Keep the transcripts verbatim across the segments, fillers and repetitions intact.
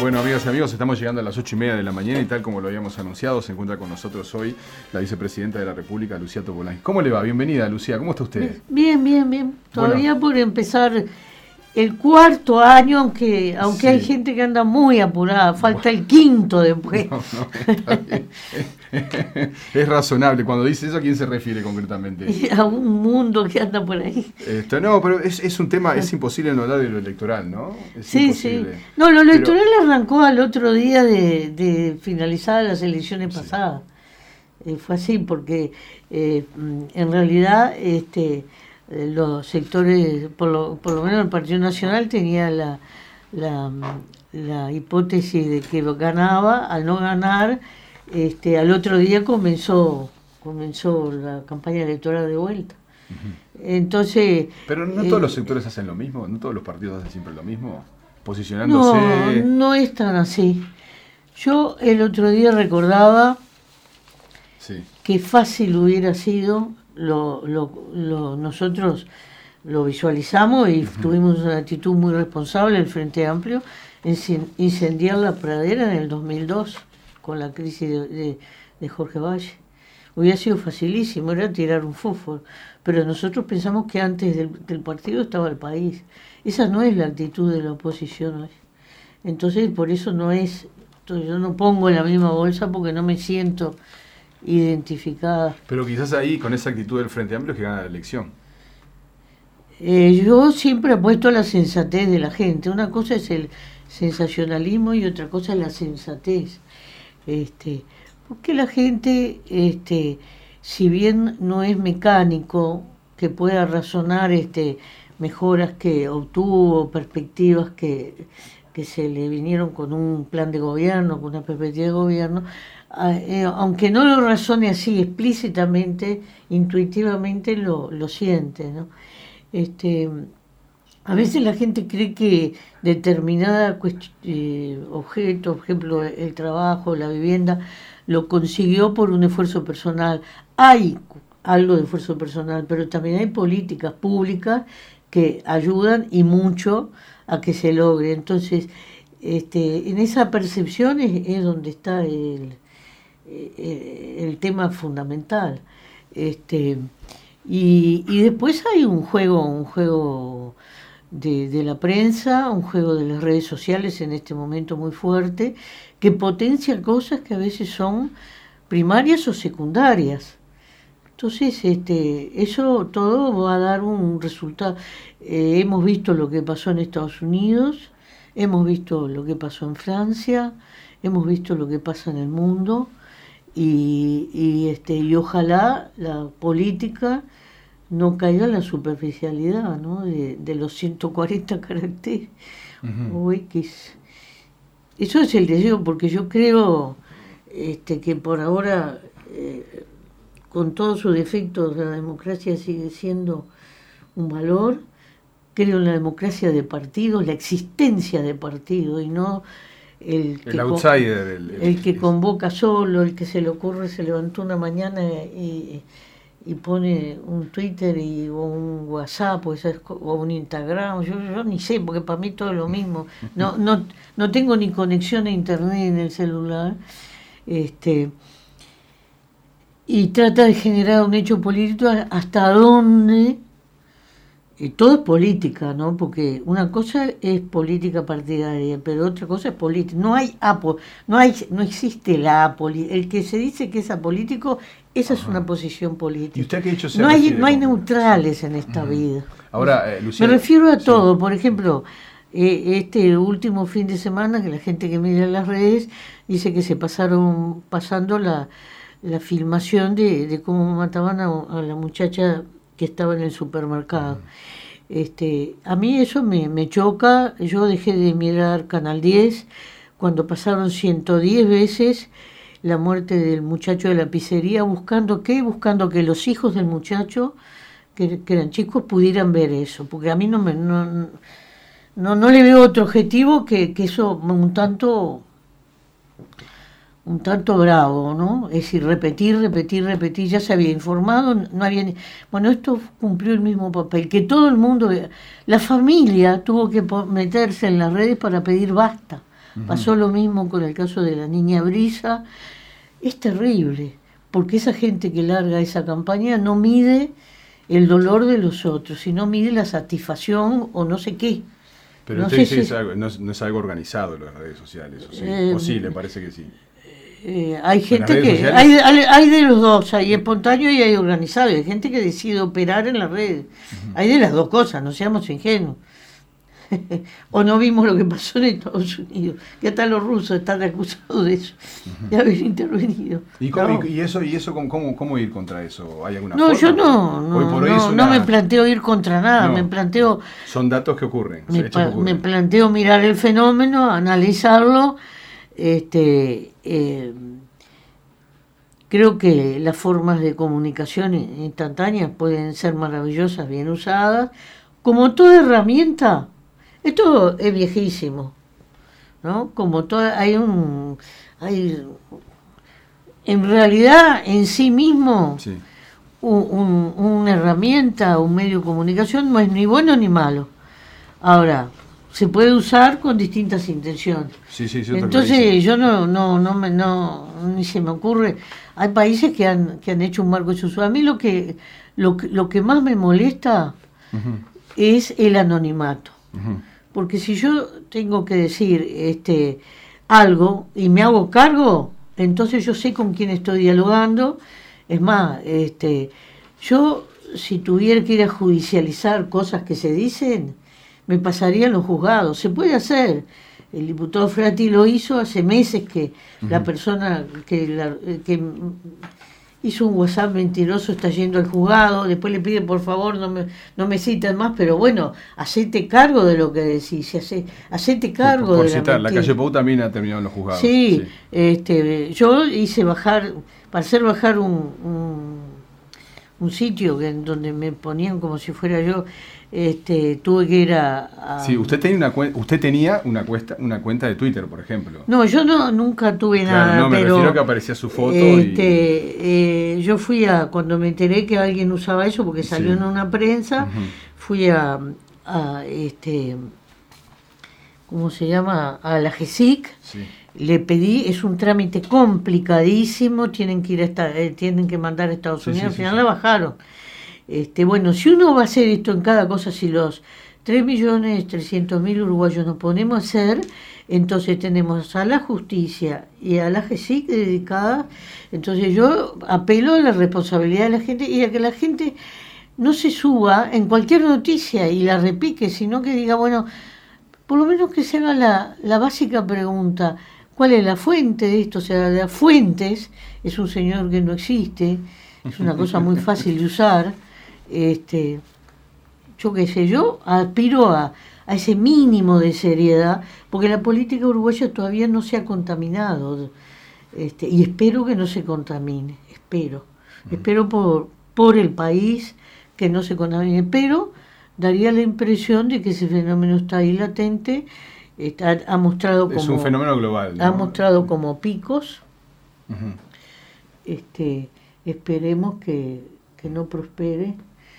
Bueno, amigas y amigos, estamos llegando a las ocho y media de la mañana y tal como lo habíamos anunciado, se encuentra con nosotros hoy la vicepresidenta de la República, Lucía Topolansky. ¿Cómo le va? Bienvenida, Lucía. ¿Cómo está usted? Bien, bien, bien. Todavía bueno. por empezar el cuarto año, aunque aunque sí. hay gente que anda muy apurada, falta bueno. el quinto después. No, no, está bien. Es razonable. Cuando dice eso, ¿a quién se refiere concretamente? A un mundo que anda por ahí. Esto, no, pero es, es un tema, es imposible no hablar de lo electoral, ¿no? Es sí, imposible. sí. No, lo electoral pero... arrancó al otro día de, de finalizadas las elecciones sí. pasadas. Eh, fue así, porque eh, en realidad este los sectores, por lo, por lo menos el Partido Nacional tenía la, la, la hipótesis de que ganaba. Al no ganar, este, al otro día comenzó comenzó la campaña electoral de vuelta. Uh-huh. Entonces, pero no todos eh, los sectores hacen lo mismo, no todos los partidos hacen siempre lo mismo, posicionándose. No, no es tan así. Yo el otro día recordaba sí. que fácil hubiera sido. Lo, lo, lo, nosotros lo visualizamos y uh-huh. tuvimos una actitud muy responsable del Frente Amplio en incendiar la pradera en el dos mil dos con la crisis de, de, de Jorge Valle. Hubiera sido facilísimo, era tirar un fósforo, pero nosotros pensamos que antes del, del partido estaba el país. Esa no es la actitud de la oposición hoy. Entonces por eso no es, yo no pongo en la misma bolsa porque no me siento identificada. Pero quizás ahí, con esa actitud del Frente Amplio, es que gana la elección. Eh, yo siempre apuesto a la sensatez de la gente. Una cosa es el sensacionalismo y otra cosa es la sensatez. Este, porque la gente, este, si bien no es mecánico, que pueda razonar este, mejoras que obtuvo, perspectivas que, que se le vinieron con un plan de gobierno, con una perspectiva de gobierno, Eh, aunque no lo razone así explícitamente, intuitivamente lo, lo siente, ¿no? Este, a veces la gente cree que determinada cuest- eh, objeto, por ejemplo el trabajo, la vivienda, lo consiguió por un esfuerzo personal. Hay algo de esfuerzo personal, pero también hay políticas públicas que ayudan y mucho a que se logre. Entonces, este, en esa percepción es, es donde está el el tema fundamental. Este, y, y después hay un juego, un juego de, de la prensa, un juego de las redes sociales en este momento muy fuerte, que potencia cosas que a veces son primarias o secundarias. Entonces, este, eso todo va a dar un resultado. Eh, hemos visto lo que pasó en Estados Unidos, hemos visto lo que pasó en Francia, hemos visto lo que pasa en el mundo. Y, y este y ojalá la política no caiga en la superficialidad, ¿no? de, de los ciento cuarenta caracteres uh-huh. o X. Eso es el deseo, porque yo creo este, que por ahora, eh, con todos sus defectos, la democracia sigue siendo un valor. Creo en la democracia de partidos, la existencia de partidos y no El, el outsider, el, el, el que convoca solo, el que se le ocurre, se levantó una mañana y, y pone un Twitter y, o un WhatsApp o, esas, o un Instagram, yo, yo ni sé, porque para mí todo es lo mismo. No, no, no tengo ni conexión a internet en el celular. Este, y trata de generar un hecho político hasta donde... Y todo es política, ¿no? Porque una cosa es política partidaria, pero otra cosa es política. No hay apo, no hay, no existe la apolítica. El que se dice que es apolítico, esa Ajá. es una posición política. ¿Y usted qué ha hecho? No hay, no hay neutrales en esta uh-huh. vida. Ahora, eh, Lucía, me refiero a sí. todo. Por ejemplo, eh, este último fin de semana, que la gente que mira las redes dice que se pasaron pasando la, la filmación de, de cómo mataban a, a la muchacha que estaba en el supermercado. Uh-huh. Este, a mí eso me, me choca. Yo dejé de mirar Canal diez cuando pasaron ciento diez veces la muerte del muchacho de la pizzería, buscando ¿qué? Buscando que los hijos del muchacho, que, que eran chicos, pudieran ver eso, porque a mí no me no, no, no le veo otro objetivo que, que eso un tanto un tanto bravo, ¿no? Es decir, repetir, repetir, repetir, ya se había informado, no había... Ni... Bueno, esto cumplió el mismo papel, que todo el mundo... La familia tuvo que meterse en las redes para pedir basta, Uh-huh. Pasó lo mismo con el caso de la niña Brisa. Es terrible, porque esa gente que larga esa campaña no mide el dolor de los otros, sino mide la satisfacción o no sé qué. Pero no usted sé dice si es algo, no, es, no es algo organizado en las redes sociales, ¿o sí? Eh, ¿O sí, le parece que sí? Eh, hay gente que... sociales? Hay, hay, hay de los dos, hay espontáneo y hay organizado, hay gente que decide operar en las redes. Uh-huh. Hay de las dos cosas, no seamos ingenuos. O no vimos lo que pasó en Estados Unidos, que hasta los rusos están acusados de eso, uh-huh. de haber intervenido. ¿Y, cómo, no. y eso, y eso cómo, cómo ir contra eso? ¿Hay alguna no, forma? yo no, no, hoy por hoy no, una... no me planteo ir contra nada, no, me planteo... Son datos que ocurren. Me, que ocurren. me planteo mirar el fenómeno, analizarlo. Este, eh, creo que las formas de comunicación instantáneas pueden ser maravillosas, bien usadas. Como toda herramienta, esto es viejísimo, ¿no? Como toda, hay un, hay, en realidad en sí mismo, sí. un, un, una herramienta, un medio de comunicación no es ni bueno ni malo. Ahora, se puede usar con distintas intenciones. Sí, sí, sí, entonces yo no, no, no me, no, ni se me ocurre. Hay países que han, que han hecho un marco de uso. A mí lo que, lo que, lo que más me molesta uh-huh. es el anonimato. Uh-huh. Porque si yo tengo que decir este algo y me hago cargo, entonces yo sé con quién estoy dialogando. Es más, este, yo si tuviera que ir a judicializar cosas que se dicen, me pasaría en los juzgados. Se puede hacer. El diputado Frati lo hizo hace meses que uh-huh. la persona que, la, que hizo un WhatsApp mentiroso está yendo al juzgado, después le pide por favor no me, no me citan más, pero bueno, hacete cargo de lo que decís, hace, hacete cargo sí, por, por de citar, la la calle Pou también ha terminado en los juzgados. Sí, sí. Este, yo hice bajar, para hacer bajar un, un, un sitio que, en donde me ponían como si fuera yo, este, tuve que ir a, a... Sí, usted tenía una cuenta, usted tenía una cuenta, una cuenta de Twitter, por ejemplo. No, yo no nunca tuve claro, nada, no, me pero refiero que aparecía su foto este, y... eh, yo fui a, cuando me enteré que alguien usaba eso, porque salió sí. en una prensa, uh-huh. fui a, a, este, ¿cómo se llama? A la G S I C, sí. le pedí, es un trámite complicadísimo, tienen que ir a esta, eh, tienen que mandar a Estados Unidos, sí, sí, al final sí, la bajaron. Este, bueno, si uno va a hacer esto en cada cosa, si los tres millones trescientos mil uruguayos nos ponemos a hacer, entonces tenemos a la justicia y a la G S I C dedicadas. Entonces yo apelo a la responsabilidad de la gente y a que la gente no se suba en cualquier noticia y la repique, sino que diga, bueno, por lo menos que se haga la, la básica pregunta, ¿cuál es la fuente de esto? O sea, las fuentes es un señor que no existe, es una cosa muy fácil de usar. Este, yo qué sé, yo aspiro a, a ese mínimo de seriedad, porque la política uruguaya todavía no se ha contaminado, este, y espero que no se contamine, espero, uh-huh. espero por, por el país que no se contamine, pero daría la impresión de que ese fenómeno está ahí latente, está, ha mostrado como... Es un fenómeno global, ¿no? Ha mostrado como picos, uh-huh. este, esperemos que, que no prospere.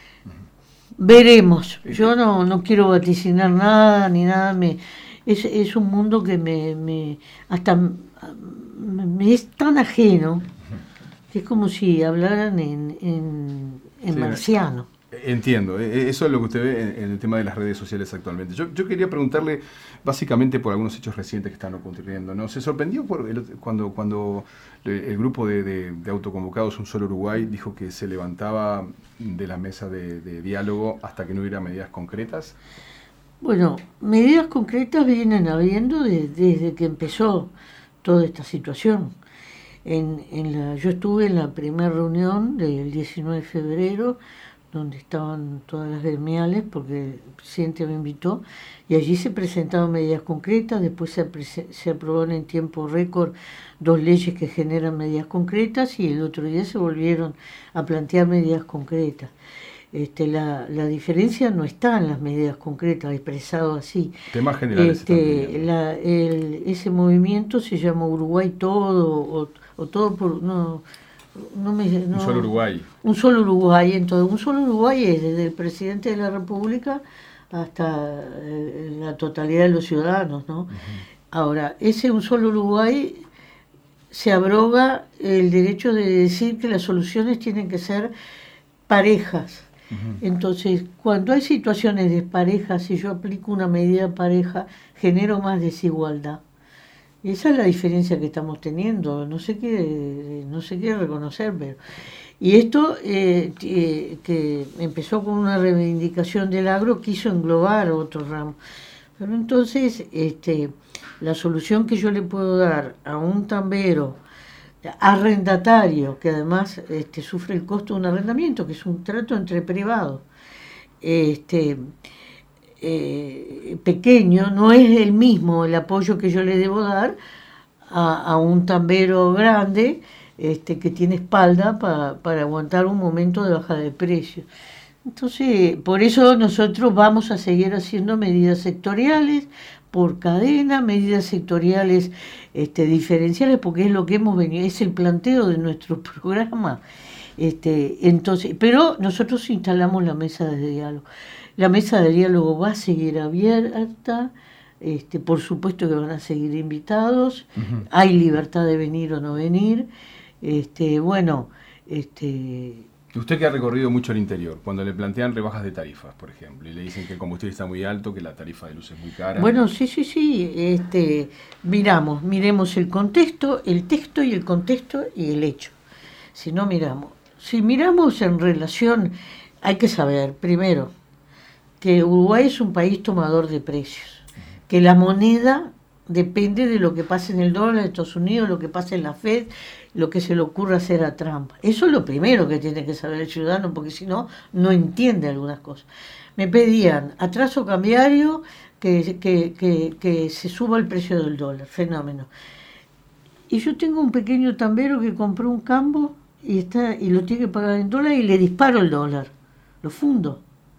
Veremos. Yo no, no quiero vaticinar nada ni nada. Me, es, es un mundo que me, me hasta me, me es tan ajeno que es como si hablaran en, en, en sí, marciano. Entiendo, eso es lo que usted ve en, en el tema de las redes sociales actualmente. Yo, yo quería preguntarle básicamente por algunos hechos recientes que están ocurriendo, ¿no? ¿Se sorprendió por el, cuando, cuando el grupo de, de, de autoconvocados Un Solo Uruguay dijo que se levantaba de la mesa de, de diálogo hasta que no hubiera medidas concretas? Bueno, medidas concretas vienen habiendo de, desde que empezó toda esta situación. En, en la, yo estuve en la primera reunión del diecinueve de febrero, donde estaban todas las gremiales, porque el presidente me invitó, y allí se presentaron medidas concretas, después se, se aprobaron en tiempo récord dos leyes que generan medidas concretas, y el otro día se volvieron a plantear medidas concretas. Este, la, la diferencia no está en las medidas concretas, expresado así. Temas generales. Este, la, el, ese movimiento se llama Uruguay Todo, o, o todo por... no No me, no, un solo Uruguay. Un solo Uruguay, entonces un solo Uruguay es desde el presidente de la República hasta eh, la totalidad de los ciudadanos, ¿no? Uh-huh. Ahora, ese Un Solo Uruguay se abroga el derecho de decir que las soluciones tienen que ser parejas. Uh-huh. Entonces, cuando hay situaciones desparejas, si yo aplico una medida pareja, genero más desigualdad. Esa es la diferencia que estamos teniendo, no sé qué, no sé qué reconocer, pero... Y esto, eh, eh, que empezó con una reivindicación del agro, quiso englobar otro ramo. Pero entonces, este, la solución que yo le puedo dar a un tambero arrendatario, que además este, sufre el costo de un arrendamiento, que es un trato entre privados, este, eh, pequeño, no es el mismo el apoyo que yo le debo dar a, a un tambero grande, este, que tiene espalda pa, para aguantar un momento de bajada de precios. Entonces, por eso nosotros vamos a seguir haciendo medidas sectoriales por cadena, medidas sectoriales este, diferenciales, porque es lo que hemos venido, es el planteo de nuestro programa. Este, entonces, pero nosotros instalamos la mesa de diálogo. La mesa de diálogo va a seguir abierta, este, por supuesto que van a seguir invitados, uh-huh. Hay libertad de venir o no venir. Este, bueno, este... Usted que ha recorrido mucho el interior, cuando le plantean rebajas de tarifas, por ejemplo, y le dicen que el combustible está muy alto, que la tarifa de luz es muy cara. Bueno, sí, sí, sí. Este, miramos, miremos el contexto, el texto y el contexto y el hecho. Si no miramos, si miramos en relación, hay que saber, primero, que Uruguay es un país tomador de precios, uh-huh. Que la moneda depende de lo que pase en el dólar de Estados Unidos, lo que pase en la Fed, lo que se le ocurra hacer a Trump. Eso es lo primero que tiene que saber el ciudadano, porque si no, no entiende algunas cosas. Me pedían atraso cambiario, que, que, que, que se suba el precio del dólar, fenómeno. Y yo tengo un pequeño tambero que compró un cambo y, está, y lo tiene que pagar en dólar y le disparo el dólar, lo fundo.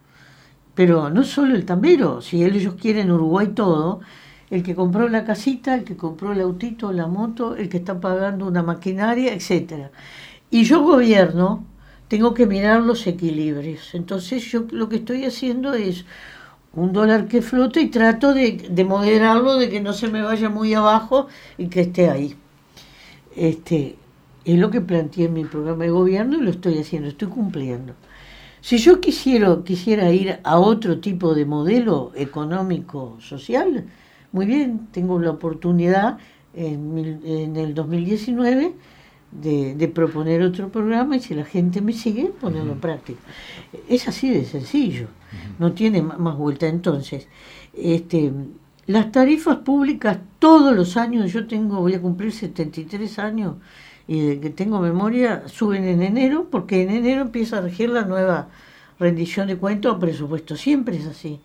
Pero no solo el tambero, si ellos quieren Uruguay todo, el que compró la casita, el que compró el autito, la moto, el que está pagando una maquinaria, etcétera. Y yo gobierno, tengo que mirar los equilibrios. Entonces yo lo que estoy haciendo es un dólar que flote y trato de, de moderarlo, de que no se me vaya muy abajo y que esté ahí. Este, es lo que planteé en mi programa de gobierno y lo estoy haciendo, estoy cumpliendo. Si yo quisiera, quisiera ir a otro tipo de modelo económico, social, muy bien, tengo la oportunidad en, mil, en el dos mil diecinueve de, de proponer otro programa y si la gente me sigue, ponerlo en práctica. Es así de sencillo, no tiene más vuelta. Entonces, este, las tarifas públicas todos los años, yo tengo, voy a cumplir setenta y tres años y de que tengo memoria, suben en enero, porque en enero empieza a regir la nueva rendición de cuentas o presupuesto, siempre es así.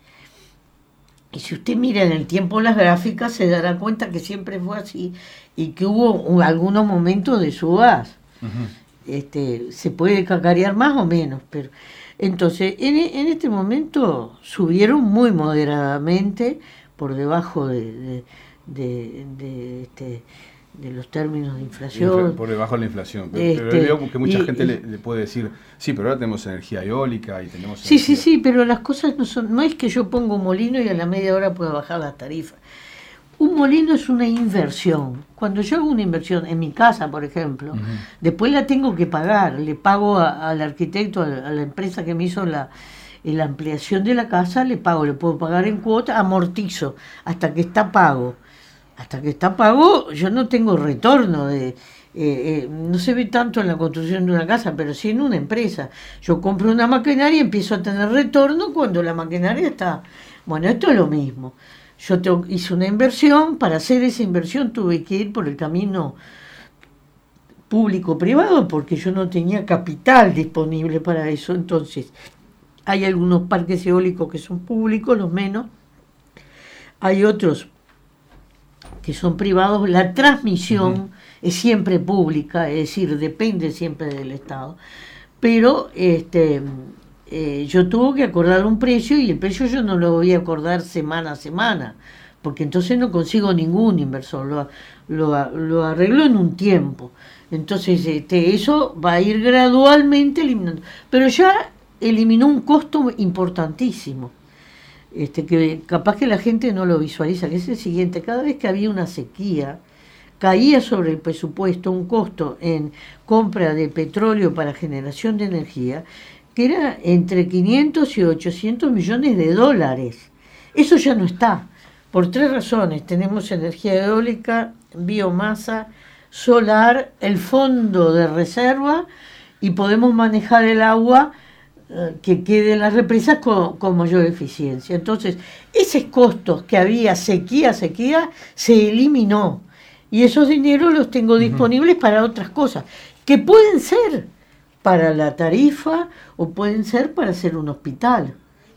Y si usted mira en el tiempo las gráficas, se dará cuenta que siempre fue así y que hubo un, algunos momentos de subas. Uh-huh. Este, se puede cacarear más o menos, pero entonces en, en este momento subieron muy moderadamente por debajo de, de, de, de, este, de los términos de inflación. Por debajo de la inflación. Pero, este, pero veo que mucha y, gente le, le puede decir, sí, pero ahora tenemos energía eólica y tenemos... Sí, energía... sí, sí, pero las cosas no son... No es que yo pongo un molino y a la media hora pueda bajar las tarifas. Un molino es una inversión. Cuando yo hago una inversión, en mi casa, por ejemplo, uh-huh. Después la tengo que pagar. Le pago a, al arquitecto, a, a la empresa que me hizo la, la ampliación de la casa, le pago, le puedo pagar en cuota, amortizo, hasta que está pago. Hasta que está pago, yo no tengo retorno de... Eh, eh, no se ve tanto en la construcción de una casa, pero sí en una empresa. Yo compro una maquinaria y empiezo a tener retorno cuando la maquinaria está... Bueno, esto es lo mismo. Yo te, hice una inversión, para hacer esa inversión tuve que ir por el camino público-privado porque yo no tenía capital disponible para eso. Entonces, hay algunos parques eólicos que son públicos, los menos. Hay otros que son privados. La transmisión uh-huh. es siempre pública, es decir, depende siempre del Estado. Pero este... Eh, yo tuve que acordar un precio y el precio yo no lo voy a acordar semana a semana, porque entonces no consigo ningún inversor, lo, lo, lo arreglo en un tiempo. Entonces este, eso va a ir gradualmente eliminando. Pero ya eliminó un costo importantísimo. este, que capaz que la gente no lo visualiza, que es el siguiente: cada vez que había una sequía, caía sobre el presupuesto un costo en compra de petróleo para generación de energía, que era entre quinientos y ochocientos millones de dólares. Eso ya no está, por tres razones: tenemos energía eólica, biomasa, solar, el fondo de reserva, y podemos manejar el agua eh, que quede en las represas con, con mayor eficiencia. Entonces, esos costos que había, sequía, sequía, se eliminó. Y esos dineros los tengo disponibles uh-huh. para otras cosas, que pueden ser para la tarifa o pueden ser para hacer un hospital.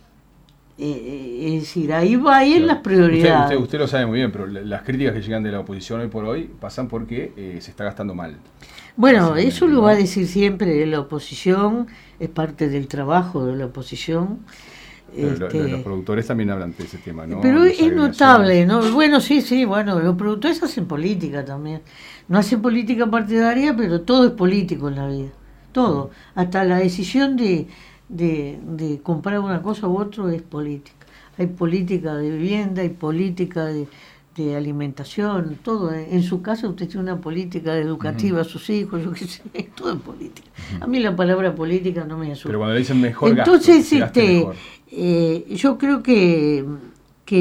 Eh, es decir, ahí va ahí en las prioridades. Usted, usted, usted lo sabe muy bien, pero las críticas que llegan de la oposición hoy por hoy pasan porque eh, se está gastando mal. Bueno, eso lo va a decir siempre la oposición, es parte del trabajo de la oposición. Pero este, lo, lo, los productores también hablan de ese tema, ¿no? Pero es notable, ¿no? Bueno, sí, sí, bueno, los productores hacen política también. No hacen política partidaria, pero todo es político en la vida. Todo. Hasta la decisión de, de, de comprar una cosa u otra es política. Hay política de vivienda, hay política de, de alimentación, todo. En su casa usted tiene una política educativa uh-huh. a sus hijos, yo qué sé, todo es política. Uh-huh. A mí la palabra política no me asusta. Pero cuando le dicen mejor Entonces, gasto, este, mejor. Eh, yo creo que, que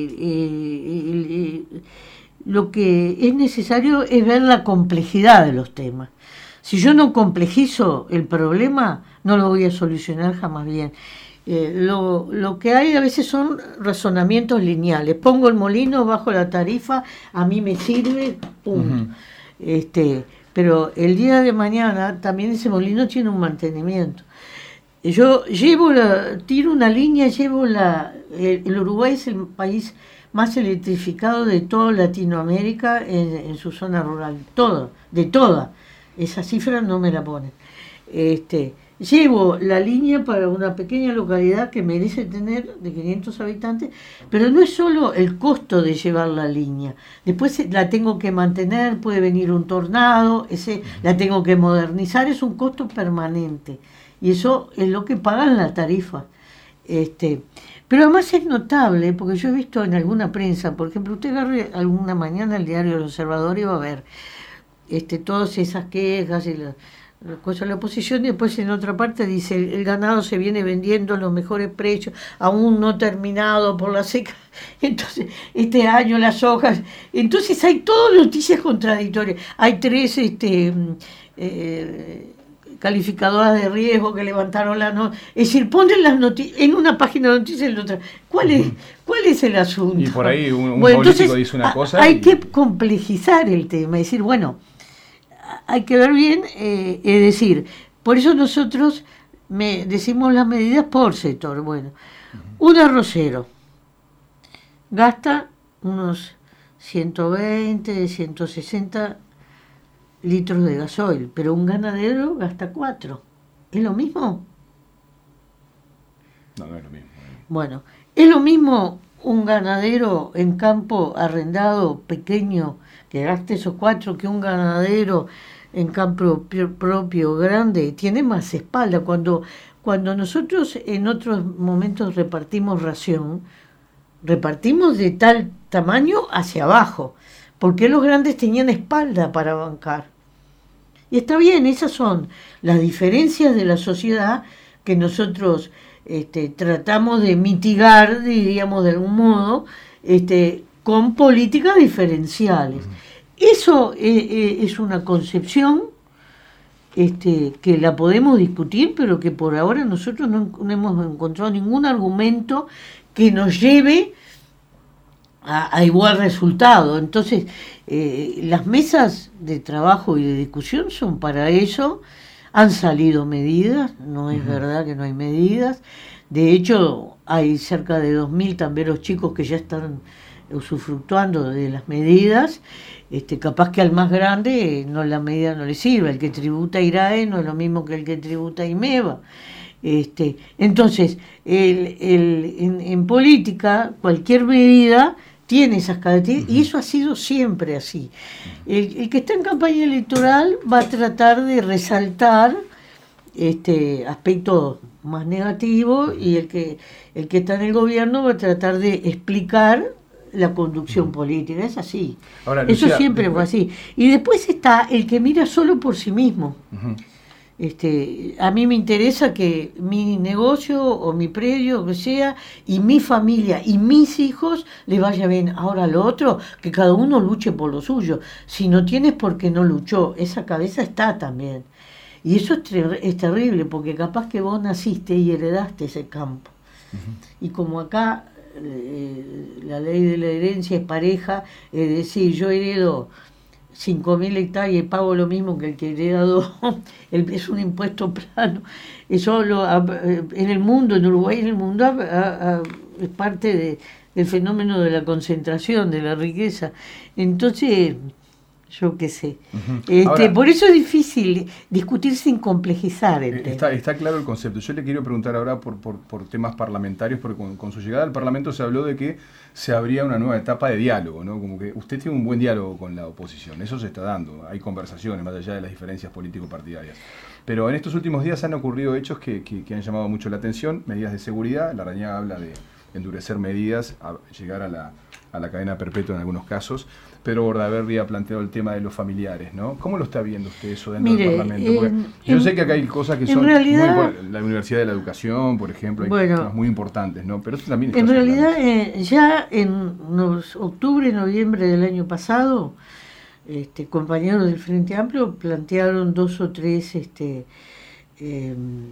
eh, el, el, lo que es necesario es ver la complejidad de los temas. Si yo no complejizo el problema, no lo voy a solucionar jamás bien. Eh, lo, lo que hay a veces son razonamientos lineales. Pongo el molino, bajo la tarifa, a mí me sirve, punto. Uh-huh. Este, pero el día de mañana también ese molino tiene un mantenimiento. Yo llevo la, tiro una línea, llevo la, el, el Uruguay es el país más electrificado de toda Latinoamérica en, en su zona rural, todo, de toda, esa cifra no me la ponen. Este, llevo la línea para una pequeña localidad que merece tener de quinientos habitantes, pero no es solo el costo de llevar la línea, después la tengo que mantener, puede venir un tornado, ese, la tengo que modernizar, es un costo permanente. Y eso es lo que pagan la tarifa. Este, pero además es notable, porque yo he visto en alguna prensa, por ejemplo, usted agarre alguna mañana el diario El Observador y va a ver este, todas esas quejas y las la cosas de la oposición, y después en otra parte dice el, el ganado se viene vendiendo a los mejores precios, aún no terminado por la seca, entonces este año las hojas, entonces hay todas noticias contradictorias, hay tres este eh, calificadoras de riesgo que levantaron la nota, es decir, ponen las noticias en una página de noticias y en la otra. ¿Cuál es, cuál es el asunto? Y por ahí un, un bueno, político entonces, dice una cosa. Hay y... que complejizar el tema, es decir, bueno, hay que ver bien, eh, es decir, por eso nosotros me decimos las medidas por sector. Bueno, uh-huh. un arrocero gasta unos ciento veinte, ciento sesenta litros de gasoil, pero un ganadero gasta cuatro. ¿Es lo mismo? No, no es lo mismo. Bueno, ¿es lo mismo un ganadero en campo arrendado pequeño que gaste esos cuatro que un ganadero en campo propio grande? Tiene más espalda. Cuando, cuando nosotros en otros momentos repartimos ración, repartimos de tal tamaño hacia abajo, porque los grandes tenían espalda para bancar. Y está bien, esas son las diferencias de la sociedad que nosotros este, tratamos de mitigar, diríamos de algún modo, este, con políticas diferenciales. Eso eh, es una concepción este, que la podemos discutir, pero que por ahora nosotros no, no hemos encontrado ningún argumento que nos lleve a, a igual resultado. Entonces, eh, las mesas de trabajo y de discusión son para eso. Han salido medidas, no es uh-huh. verdad que no hay medidas. De hecho, hay cerca de dos mil tamberos chicos que ya están usufructuando de las medidas. Este, capaz que al más grande no la medida no le sirve. El que tributa IRAE no es lo mismo que el que tributa IMEVA. Este, entonces, el, el, en, en política, cualquier medida tiene esas características, uh-huh. y eso ha sido siempre así. El, el que está en campaña electoral va a tratar de resaltar este aspectos más negativos, y el que, el que está en el gobierno va a tratar de explicar la conducción uh-huh. política. Es así. Ahora, Lucía, eso siempre después... fue así. Y después está el que mira solo por sí mismo. Uh-huh. Este, a mí me interesa que mi negocio o mi predio, o que sea, y mi familia y mis hijos le vaya bien. Ahora lo otro, que cada uno luche por lo suyo. Si no tienes, porque no luchó. Esa cabeza está también. Y eso es, ter- es terrible, porque capaz que vos naciste y heredaste ese campo. Uh-huh. Y como acá eh, la ley de la herencia es pareja, es decir, yo heredo cinco mil hectáreas y pago lo mismo que el que hereda dos, es un impuesto plano. Eso lo, en el mundo, en Uruguay, en el mundo, a, a, a, es parte de, del fenómeno de la concentración de la riqueza. Entonces, yo qué sé. Uh-huh. Este, Ahora, por eso es difícil discutir sin complejizar el tema. Está, está claro el concepto. Yo le quiero preguntar ahora por, por, por temas parlamentarios, porque con, con su llegada al Parlamento se habló de que se abría una nueva etapa de diálogo, ¿no? Como que usted tiene un buen diálogo con la oposición, eso se está dando, hay conversaciones más allá de las diferencias político-partidarias. Pero en estos últimos días han ocurrido hechos que, que, que han llamado mucho la atención, medidas de seguridad. Larrañaga habla de endurecer medidas, a llegar a la, a la cadena perpetua en algunos casos, pero Bordaberry ha planteado el tema de los familiares, ¿no? ¿Cómo lo está viendo usted eso dentro Mire, del Parlamento? Porque en, yo sé que acá hay cosas que son realidad, muy, la Universidad de la Educación, por ejemplo, hay bueno, cosas muy importantes, ¿no? Pero esto también está en realidad, eh, ya en los, octubre, noviembre del año pasado, este, compañeros del Frente Amplio plantearon dos o tres este, eh,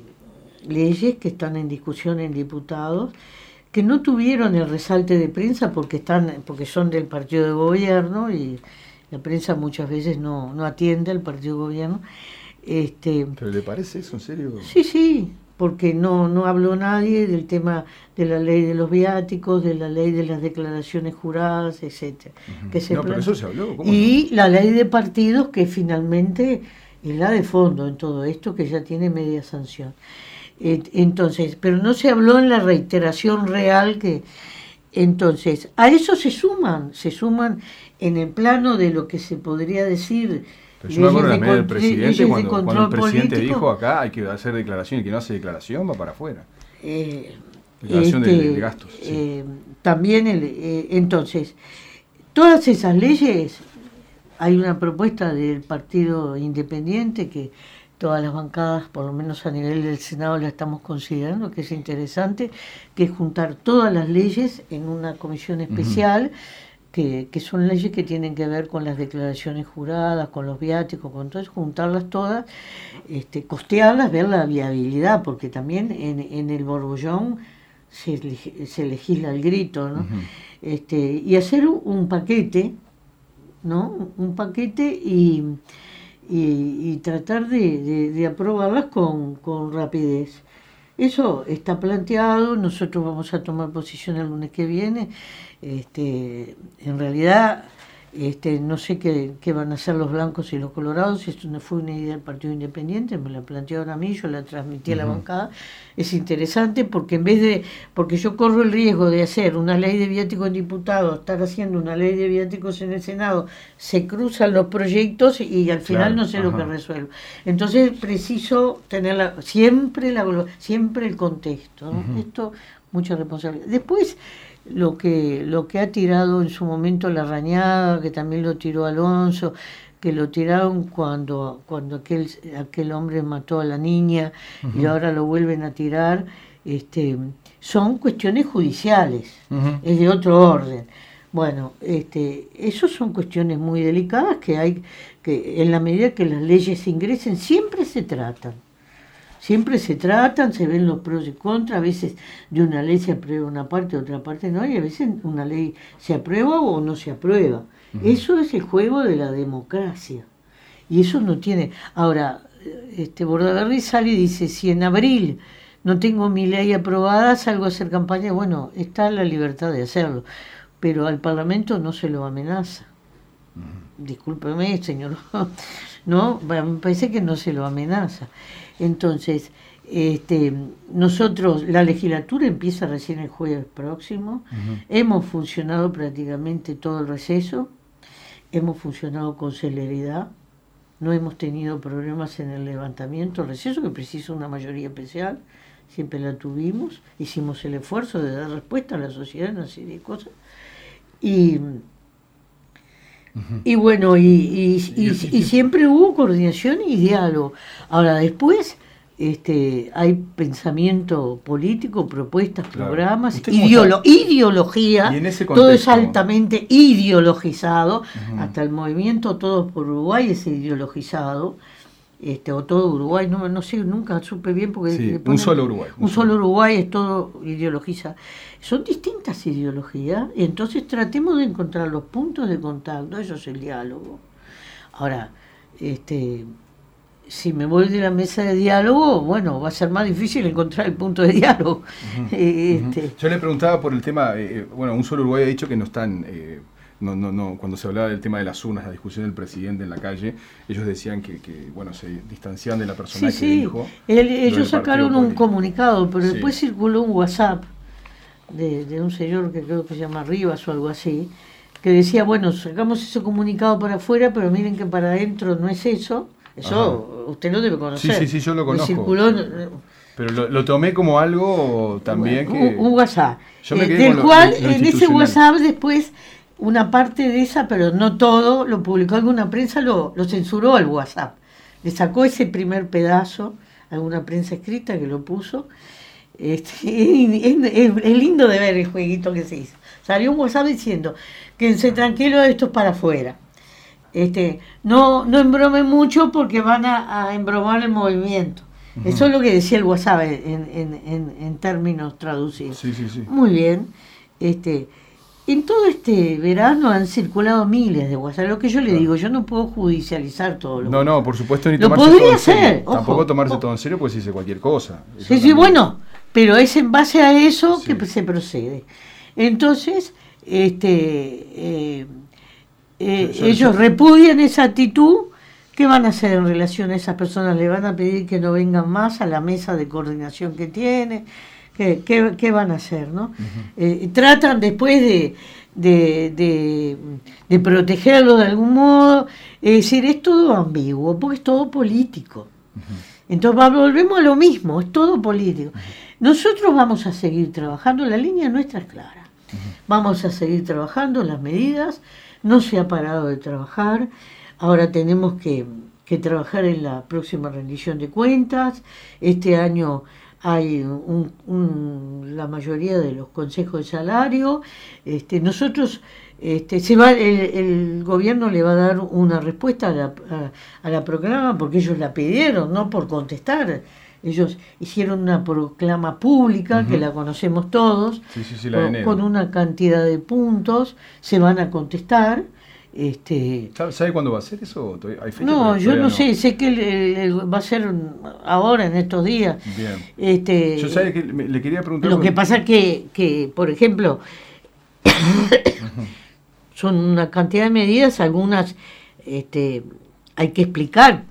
leyes que están en discusión en diputados, que no tuvieron el resalte de prensa porque están porque son del partido de gobierno, y la prensa muchas veces no, no atiende al partido de gobierno. Este, ¿Pero le parece eso en serio? Sí, sí, porque no, no habló nadie del tema de la ley de los viáticos, de la ley de las declaraciones juradas, etcétera. Uh-huh. Que se no, pero eso se habló. ¿Cómo y no? La ley de partidos, que finalmente es la de fondo en todo esto, que ya tiene media sanción. Entonces, pero no se habló en la reiteración real que... Entonces, a eso se suman, se suman en el plano de lo que se podría decir... Pero yo me acuerdo de la medida del presidente, cuando, cuando el presidente político, dijo acá hay que hacer declaración, y el que no hace declaración va para afuera. Eh, declaración este, de, de gastos. Sí. Eh, también, el, eh, entonces, todas esas leyes, hay una propuesta del Partido Independiente que... todas las bancadas, por lo menos a nivel del Senado, la estamos considerando, que es interesante, que es juntar todas las leyes en una comisión especial, uh-huh. que, que son leyes que tienen que ver con las declaraciones juradas, con los viáticos, con todo eso, juntarlas todas, este, costearlas, ver la viabilidad, porque también en, en el borbollón se, se legisla el grito, ¿no? Uh-huh. Este, y hacer un paquete, ¿no? Un paquete y... Y, y tratar de, de, de aprobarlas con, con rapidez. Eso está planteado, nosotros vamos a tomar posición el lunes que viene. Este, en realidad, este, no sé qué, qué van a hacer los blancos y los colorados, esto no fue una idea del Partido Independiente, me la plantearon a mí, yo la transmití a la uh-huh. bancada. Es interesante porque en vez de, porque yo corro el riesgo de hacer una ley de viáticos en diputados, estar haciendo una ley de viáticos en el Senado, se cruzan los proyectos y al final claro, no sé ajá. lo que resuelvo. Entonces preciso tener la, siempre la siempre el contexto, ¿no? Uh-huh. Esto, mucha responsabilidad. Después, lo que lo que ha tirado en su momento Larrañaga, que también lo tiró Alonso, que lo tiraron cuando cuando aquel aquel hombre mató a la niña, uh-huh. y ahora lo vuelven a tirar, este son cuestiones judiciales, uh-huh. es de otro orden. Bueno, este esos son cuestiones muy delicadas que hay que, en la medida que las leyes ingresen, siempre se tratan. Siempre se tratan, se ven los pros y contras, a veces de una ley se aprueba una parte, de otra parte no, y a veces una ley se aprueba o no se aprueba. Uh-huh. Eso es el juego de la democracia. Y eso no tiene... Ahora, este Bordaberry sale y dice, si en abril no tengo mi ley aprobada, salgo a hacer campaña, bueno, está la libertad de hacerlo, pero al Parlamento no se lo amenaza. Uh-huh. Discúlpeme, señor, no, me parece que no se lo amenaza. Entonces, este, nosotros, la legislatura empieza recién el jueves próximo, uh-huh. hemos funcionado prácticamente todo el receso, hemos funcionado con celeridad, no hemos tenido problemas en el levantamiento, el receso, que precisa una mayoría especial, siempre la tuvimos, hicimos el esfuerzo de dar respuesta a la sociedad en una serie de cosas. Y, uh-huh. y bueno, y, y, y, y, y siempre hubo coordinación y diálogo. Ahora, después este, hay pensamiento político, propuestas, claro. programas, ideolo- ideología, ¿Y en ese todo es altamente ideologizado, uh-huh. hasta el movimiento Todos por Uruguay es ideologizado. Este, o todo Uruguay, no, no sé, nunca supe bien porque sí, ponen, un solo Uruguay. Un, un solo Uruguay es todo ideologizado. Son distintas ideologías, y entonces tratemos de encontrar los puntos de contacto, eso es el diálogo. Ahora, este, si me voy de la mesa de diálogo, bueno, va a ser más difícil encontrar el punto de diálogo. Uh-huh, este, uh-huh. Yo le preguntaba por el tema, eh, bueno, un solo Uruguay ha dicho que no están... Eh, No, no, no, cuando se hablaba del tema de las urnas, la discusión del presidente en la calle, ellos decían que, que bueno, se distanciaban de la persona sí, que sí. dijo. El, ellos sacaron un comunicado, pero sí. después circuló un WhatsApp de, de un señor que creo que se llama Rivas o algo así, que decía, bueno, sacamos ese comunicado para afuera, pero miren que para adentro no es eso. Eso Ajá. usted lo debe conocer. Sí, sí, sí, yo lo conozco. Circuló, pero lo, lo tomé como algo también bueno, que... Un, un WhatsApp. Yo me eh, quedé del con cual, lo, lo en ese WhatsApp después... Una parte de esa, pero no todo, lo publicó alguna prensa, lo, lo censuró al WhatsApp. Le sacó ese primer pedazo, alguna prensa escrita que lo puso. Este, es, es, es lindo de ver el jueguito que se hizo. Salió un WhatsApp diciendo, quédense tranquilos, esto es para afuera. Este, no, no embromen mucho porque van a, a embromar el movimiento. Uh-huh. Eso es lo que decía el WhatsApp en, en, en, en términos traducidos. Sí, sí, sí. Muy bien. Este... En todo este verano han circulado miles de WhatsApp. Lo que yo le claro. digo, yo no puedo judicializar todo lo No, no, por supuesto, ni lo tomarse podría todo en hacer, serio. ojo, Tampoco tomarse ojo. todo en serio, pues dice cualquier cosa. Eso sí, también. sí, bueno, pero es en base a eso sí. que se procede. Entonces, este, eh, eh, yo, yo, ellos yo. repudian esa actitud. ¿Qué van a hacer en relación a esas personas? ¿Le van a pedir que no vengan más a la mesa de coordinación que tiene? ¿Qué, qué, qué van a hacer, no? Uh-huh. Eh, tratan después de, de, de, de protegerlo de algún modo. Es decir, es todo ambiguo, porque es todo político. Uh-huh. Entonces va, volvemos a lo mismo, es todo político. Uh-huh. Nosotros vamos a seguir trabajando, la línea nuestra es clara. Uh-huh. Vamos a seguir trabajando las medidas, no se ha parado de trabajar. Ahora tenemos que, que trabajar en la próxima rendición de cuentas. Este año hay un, un, la mayoría de los consejos de salario. Este, nosotros, este, se va, el, el gobierno le va a dar una respuesta a la, a, a la proclama porque ellos la pidieron, no por contestar. Ellos hicieron una proclama pública, uh-huh. que la conocemos todos, sí, sí, sí, la con, con una cantidad de puntos, se van a contestar. Este, ¿Sabe cuándo va a ser eso? ¿Hay fecha? No, yo no, no sé, sé que el, el, va a ser ahora, en estos días. Bien. Este, yo sabe que le quería preguntar... Lo que pasa es que, que, por ejemplo, uh-huh. son una cantidad de medidas, algunas este, hay que explicar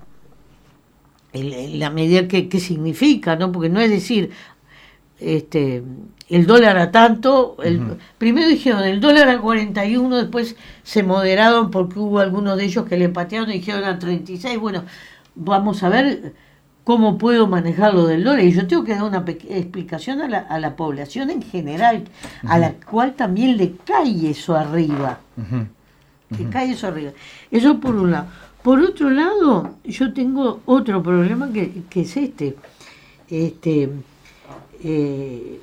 el, la medida que, que significa, ¿no? Porque no es decir... este el dólar a tanto, el, uh-huh. primero dijeron el dólar a cuarenta y uno, después se moderaron porque hubo algunos de ellos que le patearon y dijeron a treinta y seis, bueno, vamos a ver cómo puedo manejar lo del dólar, y yo tengo que dar una pe- explicación a la, a la población en general, uh-huh. a la cual también le cae eso arriba, uh-huh. Uh-huh. le cae eso arriba, eso por un lado. Por otro lado, yo tengo otro problema que, que es este, este, eh,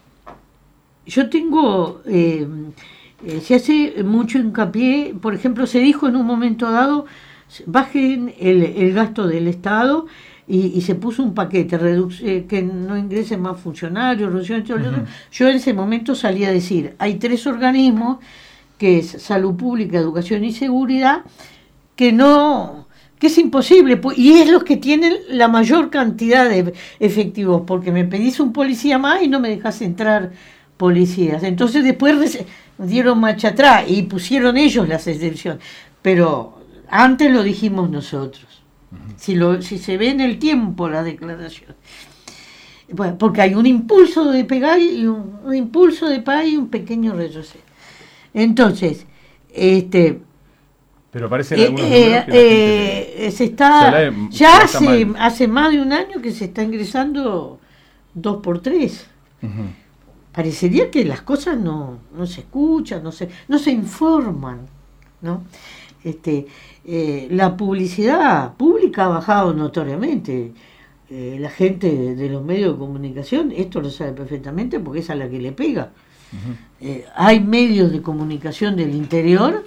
yo tengo, eh, eh, se hace mucho hincapié, por ejemplo, se dijo en un momento dado, bajen el, el gasto del Estado y, y se puso un paquete, reduc- eh, que no ingresen más funcionarios, reducción, uh-huh. Yo en ese momento salí a decir, hay tres organismos, que es Salud Pública, Educación y Seguridad, que no... que es imposible, y es los que tienen la mayor cantidad de efectivos, porque me pedís un policía más y no me dejas entrar policías. Entonces después dieron marcha atrás y pusieron ellos las excepciones, pero antes lo dijimos nosotros. Uh-huh. Si, lo, si se ve en el tiempo la declaración. Bueno, porque hay un impulso de pegar y un, un impulso de pagar y un pequeño retroceso. Entonces, este... Pero parecen eh, algunos eh, números que la eh, gente se está, se lee- ya se hace, mal. hace más de un año que se está ingresando dos por tres. Ujú. Parecería que las cosas no, no se escuchan, no se, no se informan, ¿no? Este, eh, la publicidad pública ha bajado notoriamente. Eh, la gente de, de los medios de comunicación, esto lo sabe perfectamente porque es a la que le pega. Ujú. Eh, hay medios de comunicación del interior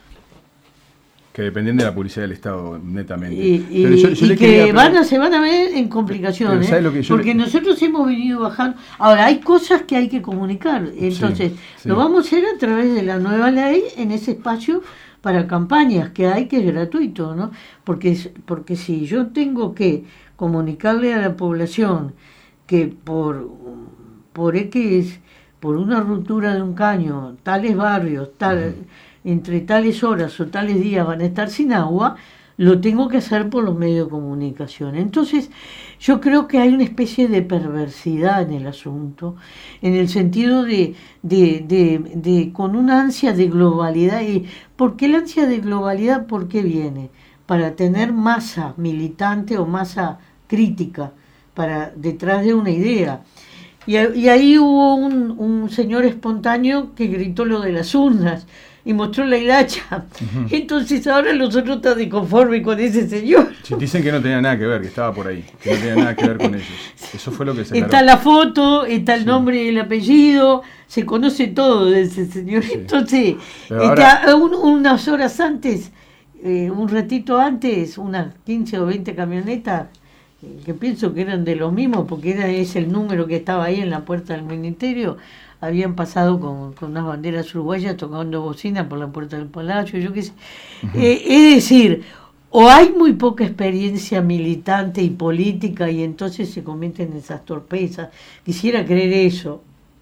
Que dependen de la publicidad del Estado, netamente. y, y- Pero yo- yo y le que quería van pregun- a, se van a ver en complicaciones, Pero ¿sabe lo que yo porque le- nosotros hemos venido bajando. Ahora, hay cosas que hay que comunicar, entonces Sí, sí. lo vamos a hacer a través de la nueva ley en ese espacio para campañas que hay, que es gratuito, ¿no? Porque, es- porque si yo tengo que comunicarle a la población que por, por X, por una ruptura de un caño, tales barrios, tal, entre tales horas o tales días van a estar sin agua, lo tengo que hacer por los medios de comunicación. Entonces, yo creo que hay una especie de perversidad en el asunto, en el sentido de, de, de, de con una ansia de globalidad. ¿Y por qué la ansia de globalidad? ¿Por qué viene? Para tener masa militante o masa crítica para detrás de una idea. Y, y ahí hubo un, un señor espontáneo que gritó lo de las urnas y mostró la hilacha. Ujú. Entonces ahora los otros están disconformes con ese señor. Sí, dicen que no tenía nada que ver, que estaba por ahí, que no tenía nada que ver con ellos. Eso fue lo que se Está aclaró. la foto, está el Sí. nombre y el apellido, se conoce todo de ese señor. Sí. Entonces, Pero está ahora- un- unas horas antes, eh, un ratito antes, unas quince o veinte camionetas, eh, que pienso que eran de los mismos, porque era ese el número que estaba ahí en la puerta del ministerio, habían pasado con, con unas banderas uruguayas tocando bocina por la puerta del palacio, yo qué sé. Eh, es decir, o hay muy poca experiencia militante y política y entonces se cometen esas torpezas. Quisiera creer eso.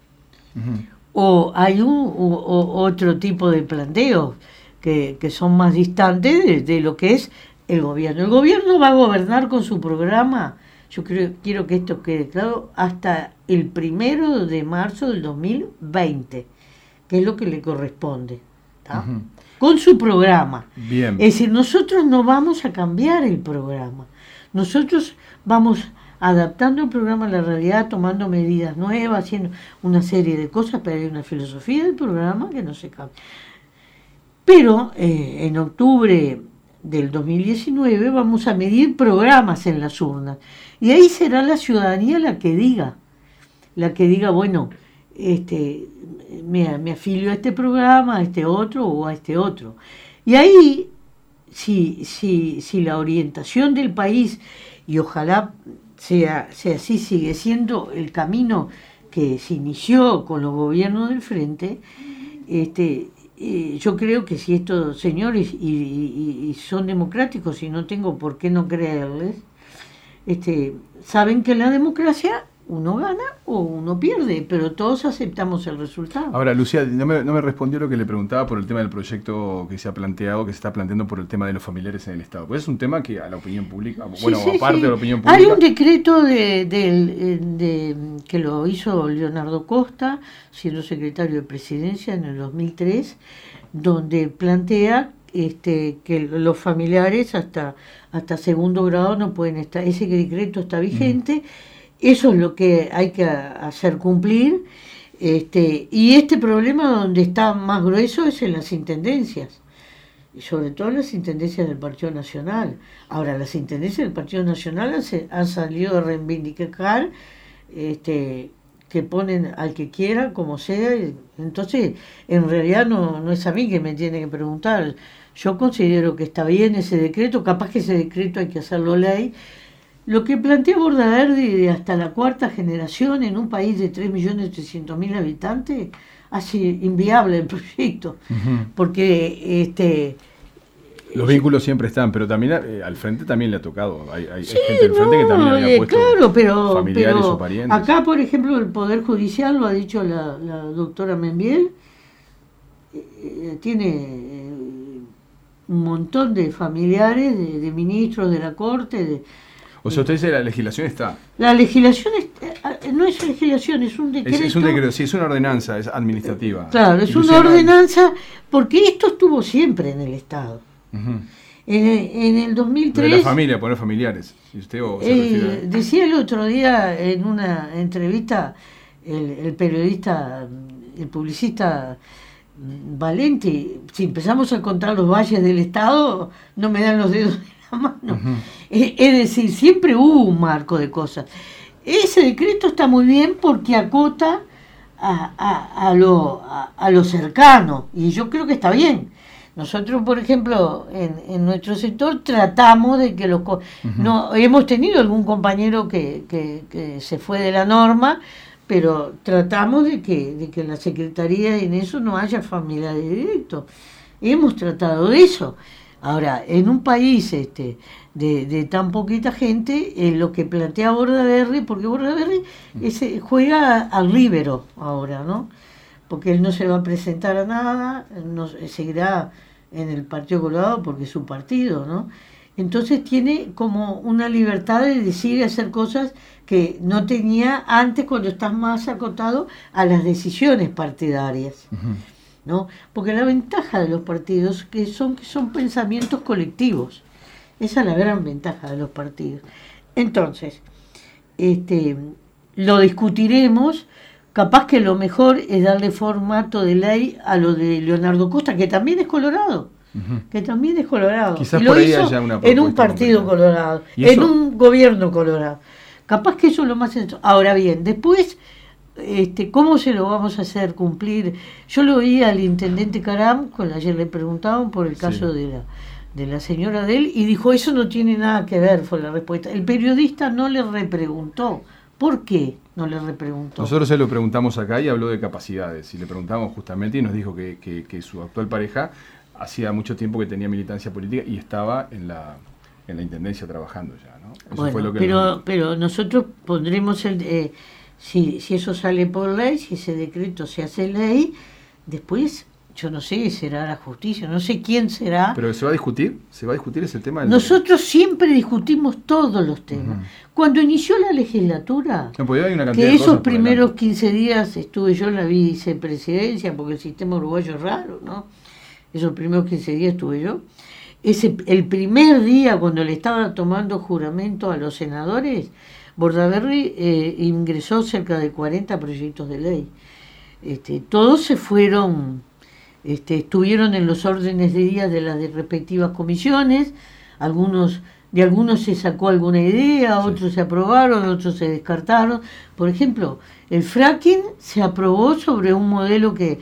Ujú. O hay un u- o- otro tipo de planteos que, que son más distantes de, de lo que es el gobierno. El gobierno va a gobernar con su programa, yo creo, quiero que esto quede claro, hasta el primero de marzo del dos mil veinte, que es lo que le corresponde, ¿tá? Ujú. Con su programa. Bien. Es decir, nosotros no vamos a cambiar el programa. Nosotros vamos adaptando el programa a la realidad, tomando medidas nuevas, haciendo una serie de cosas, pero hay una filosofía del programa que no se cambia. Pero eh, en octubre del dos mil diecinueve vamos a medir programas en las urnas. Y ahí será la ciudadanía la que diga, la que diga, bueno, este, me, me afilio a este programa, a este otro o a este otro. Y ahí, si, si, si la orientación del país, y ojalá sea, sea así, sigue siendo el camino que se inició con los gobiernos del frente, este, eh, yo creo que si estos señores y, y- y son democráticos, y no tengo por qué no creerles, este, saben que en la democracia uno gana o uno pierde, pero todos aceptamos el resultado. Ahora, Lucía, no me, no me respondió lo que le preguntaba por el tema del proyecto que se ha planteado, que se está planteando por el tema de los familiares en el Estado. Pues es un tema que a la opinión pública, Sí, bueno, sí, aparte sí. de la opinión pública... Hay un decreto de, del- eh, de- que lo hizo Leonardo Costa, siendo secretario de Presidencia en el dos mil tres, donde plantea este, que los familiares hasta, hasta segundo grado no pueden estar. Ese decreto está vigente. Eso es lo que hay que hacer cumplir. Este, y este problema donde está más grueso es en las intendencias. Y sobre todo en las intendencias del Partido Nacional. Ahora, las intendencias del Partido Nacional han, se- han salido a reivindicar este, que ponen al que quiera, como sea. y- Entonces, en realidad no, no es a mí que me tiene que preguntar. Yo considero que está bien ese decreto, capaz que ese decreto hay que hacerlo ley. Lo que plantea Bordaberry de hasta la cuarta generación en un país de tres millones trescientos mil habitantes hace inviable el proyecto, Ujú. porque este Los vínculos siempre están, pero también eh, al frente también le ha tocado. Hay, hay- hay sí, gente del frente que también no, había eh, puesto claro, pero, familiares pero o parientes. acá, por ejemplo, el Poder Judicial, lo ha dicho la, la doctora Membiel, eh, eh, tiene eh, un montón de familiares, de, de ministros de la Corte, de, O sea, usted dice la legislación está. la legislación es- eh, no es legislación, es un Es, decreto. es un decreto, sí, es una ordenanza, es administrativa. Claro, es Y una Luciana- ordenanza, porque esto estuvo siempre en el Estado. Uh-huh. En, en el dos mil tres... De la familia, poner familiares. ¿Y usted o se eh, refiere a... Decía el otro día en una entrevista el, el periodista, el publicista Valenti, si empezamos a contar los valles del Estado, no me dan los dedos de la mano. Uh-huh. Es, es decir, siempre hubo un marco de cosas. Ese decreto está muy bien porque acota a, a, a, lo, a, a lo cercano, y yo creo que está bien. Nosotros, por ejemplo, en, en nuestro sector tratamos de que los... Uh-huh. No, hemos tenido algún compañero que, que, que se fue de la norma, pero tratamos de que, de que en la Secretaría en eso no haya familiares directos. Hemos tratado de eso. Ahora, en un país este de, de tan poquita gente, eh, lo que plantea Bordaberry, porque Bordaberry ese, juega al líbero ahora, ¿no? Porque él no se va a presentar a nada, no seguirá en el Partido Colorado porque es su partido, ¿no? Entonces tiene como una libertad de decir y hacer cosas que no tenía antes cuando estás más acotado a las decisiones partidarias, uh-huh. ¿no? Porque la ventaja de los partidos que son que son pensamientos colectivos. Esa es la gran ventaja de los partidos. Entonces, este, lo discutiremos. Capaz que lo mejor es darle formato de ley a lo de Leonardo Costa, que también es colorado, uh-huh. que también es colorado. Quizás y lo por ahí hizo haya una en un partido completa. colorado, en un gobierno colorado. Capaz que eso es lo más sencillo. Ahora bien, después, este, ¿cómo se lo vamos a hacer cumplir? Yo lo oí al intendente Caram, cuando ayer le preguntaban por el caso sí. de la de la señora de él, y dijo, eso no tiene nada que ver, fue la respuesta. El periodista no le repreguntó. ¿Por qué no le repreguntó? Nosotros se lo preguntamos acá y habló de capacidades, y le preguntamos justamente y nos dijo que, que, que su actual pareja hacía mucho tiempo que tenía militancia política y estaba en la en la intendencia trabajando ya, ¿no? Eso bueno, fue lo que pero, nos... pero nosotros pondremos, el eh, si, si eso sale por ley, si ese decreto se hace ley, después... Yo no sé, será la justicia, no sé quién será. ¿Pero se va a discutir? ¿Se va a discutir ese tema? Del... Nosotros siempre discutimos todos los temas. Uh-huh. Cuando inició la legislatura, no, pues hay una que de esos primeros quince días estuve yo en la vicepresidencia, porque el sistema uruguayo es raro, ¿no? Esos primeros quince días estuve yo. Ese, el primer día, cuando le estaban tomando juramento a los senadores, Bordaberry eh, ingresó cerca de cuarenta proyectos de ley. Este, todos se fueron... Este, estuvieron en los órdenes de día de las de respectivas comisiones, algunos de algunos se sacó alguna idea, sí. otros se aprobaron, otros se descartaron. Por ejemplo, el fracking se aprobó sobre un modelo que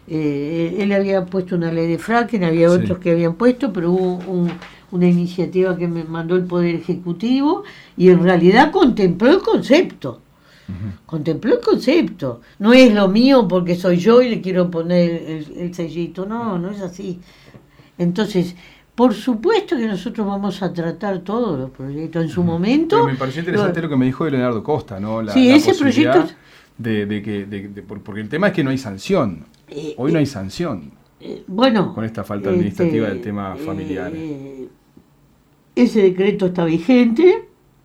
eh, él había puesto una ley de fracking, había sí. otros que habían puesto, pero hubo un, una iniciativa que me mandó el Poder Ejecutivo y en realidad contempló el concepto. Uh-huh. Contempló el concepto. No es lo mío porque soy yo y le quiero poner el, el sellito. No, no es así. Entonces, por supuesto que nosotros vamos a tratar todos los proyectos en su uh-huh. momento. Pero me pareció interesante lo, lo que me dijo de Leonardo Costa, ¿no? La, sí, la ese proyecto... De, de que, de, de, porque el tema es que no hay sanción. Eh, Hoy no hay sanción. Eh, bueno. Con esta falta administrativa este, del tema familiar. Eh, ese decreto está vigente.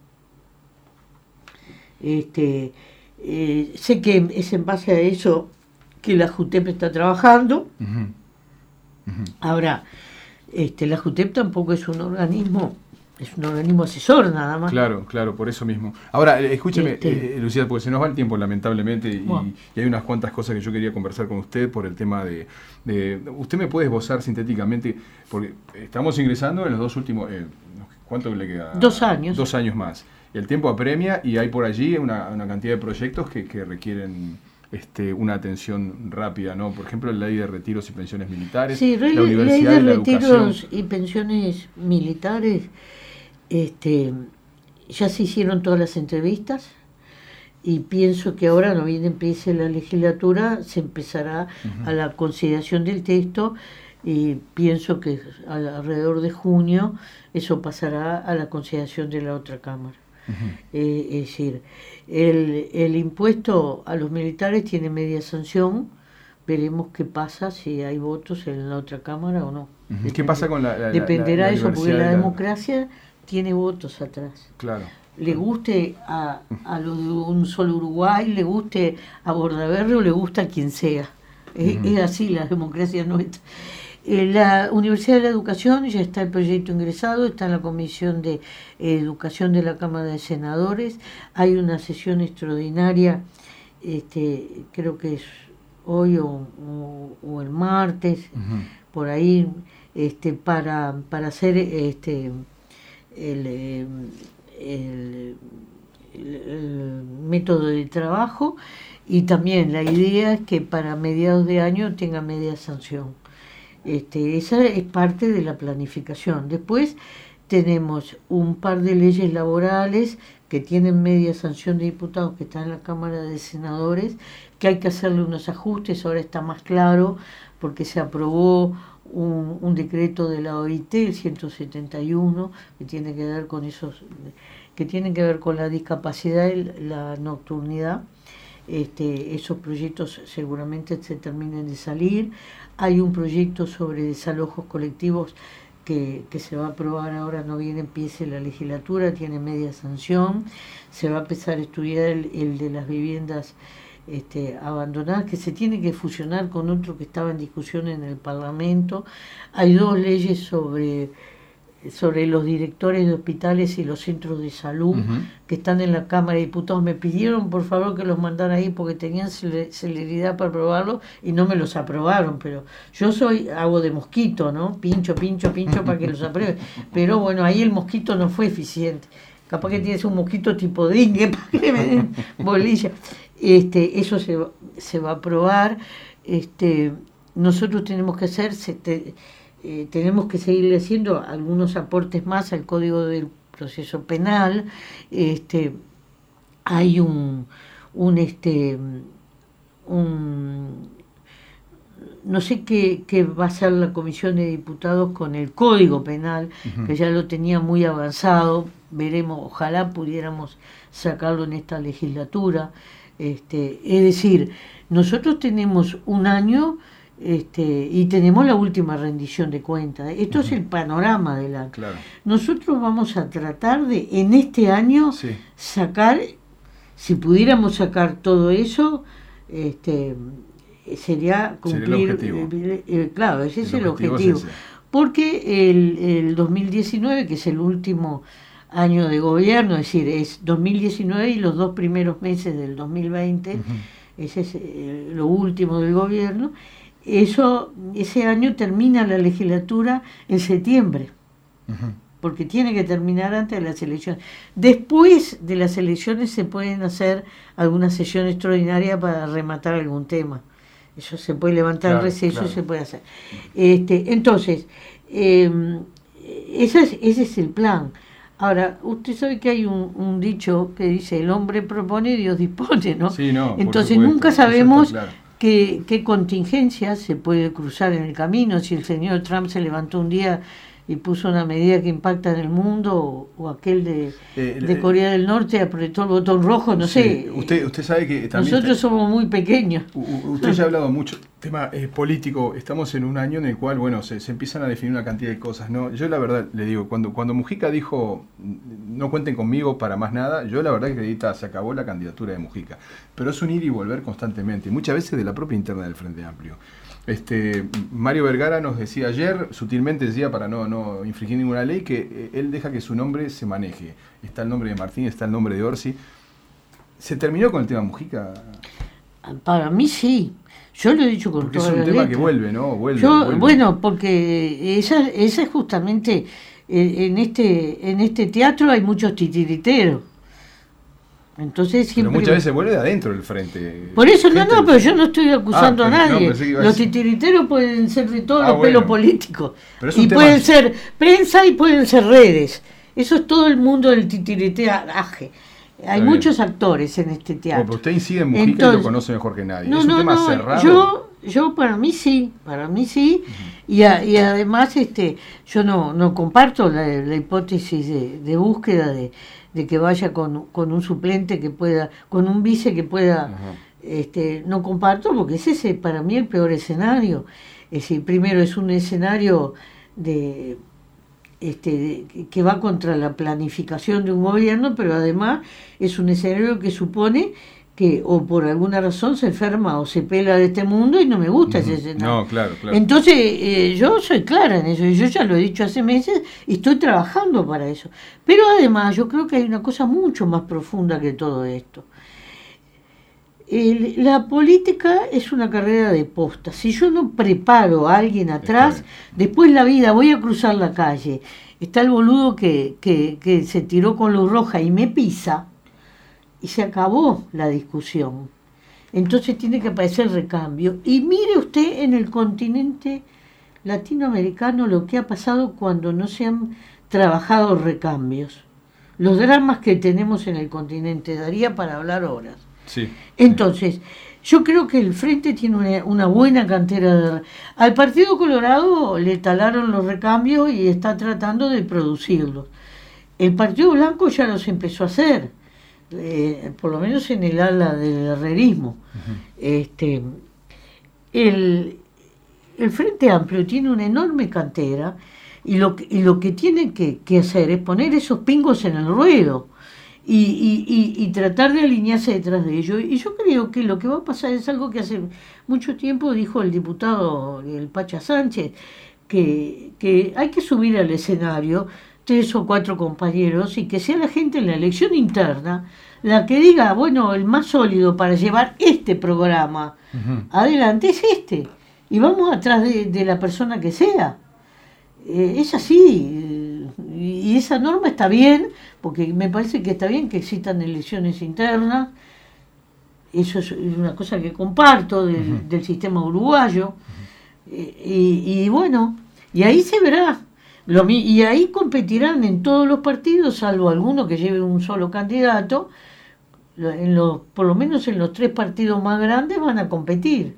Este, eh, sé que es en base a eso que la JUTEP está trabajando. Uh-huh. Uh-huh. Ahora, este, la JUTEP tampoco es un organismo, es un organismo asesor nada más. Claro, claro, por eso mismo. Ahora, escúcheme, este, eh, Lucía, porque se nos va el tiempo lamentablemente y, bueno. y hay unas cuantas cosas que yo quería conversar con usted por el tema de... de usted me puede esbozar sintéticamente, porque estamos ingresando en los dos últimos... Eh, ¿cuánto le queda? Dos años. Dos años más. El tiempo apremia y hay por allí una, una cantidad de proyectos que, que requieren este, una atención rápida, ¿no? Por ejemplo, la ley de retiros y pensiones militares, sí, la universidad ley de y la retiros educación. Y pensiones militares, este, ya se hicieron todas las entrevistas y pienso que ahora, no bien empiece la legislatura, se empezará uh-huh. a la consideración del texto y pienso que alrededor de junio eso pasará a la consideración de la otra Cámara. Uh-huh. Eh, es decir, el, el impuesto a los militares tiene media sanción, veremos qué pasa si hay votos en la otra Cámara o no. Uh-huh. Depende, ¿qué pasa con la, la dependerá la, la eso, porque la, la democracia tiene votos atrás. Claro. Le guste a, a lo de un solo Uruguay, le guste a Bordaberry o le gusta a quien sea. Es, uh-huh. es así la democracia nuestra. Eh, la Universidad de la Educación, ya está el proyecto ingresado, está en la Comisión de eh, Educación de la Cámara de Senadores. Hay una sesión extraordinaria, este, creo que es hoy o, o, o el martes, uh-huh. por ahí, este, para, para hacer este, el, el, el, el método de trabajo, y también la idea es que para mediados de año tenga media sanción. Este, esa es parte de la planificación. Después tenemos un par de leyes laborales que tienen media sanción de diputados, que están en la Cámara de Senadores, que hay que hacerle unos ajustes. Ahora está más claro porque se aprobó un, un decreto de la O I T, el ciento setenta y uno, que tiene que ver con esos, que tienen que ver con la discapacidad y la nocturnidad. Este, esos proyectos seguramente se terminen de salir. Hay un proyecto sobre desalojos colectivos que, que se va a aprobar ahora, no bien empiece la legislatura, tiene media sanción. Se va a empezar a estudiar el, el de las viviendas este, abandonadas, que se tiene que fusionar con otro que estaba en discusión en el Parlamento. Hay dos leyes sobre sobre los directores de hospitales y los centros de salud, uh-huh. que están en la Cámara de Diputados. Me pidieron por favor que los mandara ahí porque tenían celeridad para aprobarlo y no me los aprobaron, pero yo soy, hago de mosquito, ¿no? Pincho, pincho, pincho para que los aprueben. Pero bueno, ahí el mosquito no fue eficiente. Capaz que tienes un mosquito tipo dengue para que me den bolilla. Este, eso se, se va a aprobar. Este, nosotros tenemos que hacer... Te, Eh, tenemos que seguirle haciendo algunos aportes más al Código del Proceso Penal. Este, hay un, un, este, un no sé qué, qué va a hacer la Comisión de Diputados con el Código Penal, uh-huh. que ya lo tenía muy avanzado. Veremos, ojalá pudiéramos sacarlo en esta legislatura. Este, es decir, nosotros tenemos un año. Este, y tenemos la última rendición de cuentas. Esto uh-huh. es el panorama del año. Claro. Nosotros vamos a tratar de, en este año, sí. sacar, si pudiéramos sacar todo eso, este, sería cumplir. Sería el objetivo. Eh, eh, claro, ese el es el objetivo. objetivo. Es ese. Porque el, el dos mil diecinueve, que es el último año de gobierno, es decir, es dos mil diecinueve y los dos primeros meses del dos mil veinte, uh-huh. ese es eh, lo último del gobierno. Eso, ese año termina la legislatura en septiembre, uh-huh. porque tiene que terminar antes de las elecciones. Después de las elecciones se pueden hacer alguna sesión extraordinaria para rematar algún tema. Eso se puede levantar claro, receso, claro. se puede hacer. Este, entonces, eh, ese, es, ese es el plan. Ahora, usted sabe que hay un, un dicho que dice, el hombre propone, Dios dispone, ¿no? Sí, no, entonces por supuesto, nunca sabemos... claro. ¿Qué, qué contingencia se puede cruzar en el camino? Si el señor Trump se levantó un día y puso una medida que impacta en el mundo, o, o aquel de, eh, de Corea del Norte apretó el botón rojo, no sí, sé. Usted, usted sabe que también... Nosotros está, somos muy pequeños. Usted ya ha hablado mucho tema eh, político. Estamos en un año en el cual, bueno, se, se empiezan a definir una cantidad de cosas, ¿no? Yo la verdad le digo, cuando, cuando Mujica dijo, no cuenten conmigo para más nada, yo la verdad que acredita, se acabó la candidatura de Mujica. Pero es un ir y volver constantemente, muchas veces de la propia interna del Frente Amplio. Este, Mario Vergara nos decía ayer, sutilmente decía, para no, no infringir ninguna ley, que eh, él deja que su nombre se maneje. Está el nombre de Martín, está el nombre de Orsi. ¿Se terminó con el tema Mujica? Para mí sí. Yo lo he dicho con porque toda es un la tema letra. que vuelve, ¿no? Vuelve, Yo, vuelve. Bueno, porque esa, esa es justamente, eh, en este en este teatro hay muchos titiriteros. Entonces siempre... Pero muchas veces vuelve de adentro del frente. Por eso, no, no, pero yo no estoy acusando ah, a nadie. No, los titiriteros pueden ser de todos ah, los bueno. pelos políticos. Y tema... pueden ser prensa y pueden ser redes. Eso es todo el mundo del titiriteraje. Hay Está muchos bien. actores en este teatro. Bueno, usted incide en Mujica Entonces, y lo conoce mejor que nadie. No, ¿Es un no, tema no, cerrado? Yo, yo para mí sí, para mí sí. Uh-huh. y, a, y además este yo no, no comparto la, la hipótesis de, de búsqueda de... de que vaya con, con un suplente que pueda, con un vice que pueda, uh-huh. este, no comparto, porque ese es para mí el peor escenario. Es decir, primero es un escenario de, este, de, que va contra la planificación de un gobierno, pero además es un escenario que supone que o por alguna razón se enferma o se pela de este mundo y no me gusta uh-huh. ese escenario. No, claro, claro. Entonces, eh, yo soy clara en eso, y yo ya lo he dicho hace meses y estoy trabajando para eso. Pero además, yo creo que hay una cosa mucho más profunda que todo esto. El, la política es una carrera de posta. Si yo no preparo a alguien atrás, después la vida, voy a cruzar la calle, está el boludo que, que, que se tiró con luz roja y me pisa, y se acabó la discusión. Entonces tiene que aparecer recambio. Y mire usted en el continente latinoamericano lo que ha pasado cuando no se han trabajado recambios. Los dramas que tenemos en el continente, daría para hablar horas. Sí. Entonces, yo creo que el Frente tiene una, una buena cantera de... Al Partido Colorado le talaron los recambios y está tratando de producirlos. El Partido Blanco ya los empezó a hacer. Eh, por lo menos en el ala del herrerismo. Uh-huh. Este, el, el Frente Amplio tiene una enorme cantera y lo, y lo que tiene que, que hacer es poner esos pingos en el ruedo y, y, y, y tratar de alinearse detrás de ellos. Y yo creo que lo que va a pasar es algo que hace mucho tiempo dijo el diputado el Pacha Sánchez, que, que hay que subir al escenario tres o cuatro compañeros y que sea la gente en la elección interna la que diga, bueno, el más sólido para llevar este programa uh-huh. adelante es este, y vamos atrás de, de la persona que sea. Eh, es así, eh, y esa norma está bien, porque me parece que está bien que existan elecciones internas, eso es una cosa que comparto del, uh-huh. del sistema uruguayo, uh-huh. eh, y, y bueno, y ahí se verá. Lo, y ahí competirán en todos los partidos, salvo alguno que lleve un solo candidato, en los, por lo menos en los tres partidos más grandes van a competir.